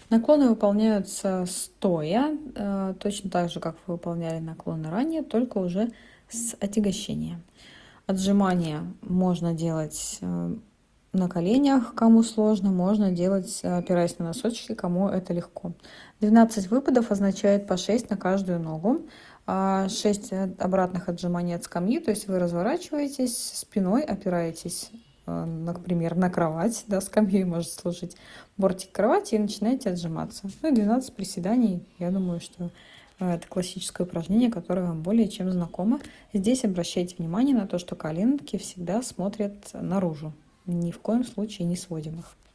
Наклоны выполняются стоя, точно так же, как вы выполняли наклоны ранее, только уже с отягощением. Отжимания можно делать на коленях, кому сложно, можно делать, опираясь на носочки, кому это легко. 12 выпадов означает по 6 на каждую ногу, 6 обратных отжиманий от скамьи, то есть вы разворачиваетесь спиной, опираетесь, например, на кровать, да, скамьей может служить, бортик кровати, и начинаете отжиматься. Ну и 12 приседаний, я думаю, что это классическое упражнение, которое вам более чем знакомо. Здесь обращайте внимание на то, что коленки всегда смотрят наружу. Ни в коем случае не сводим их.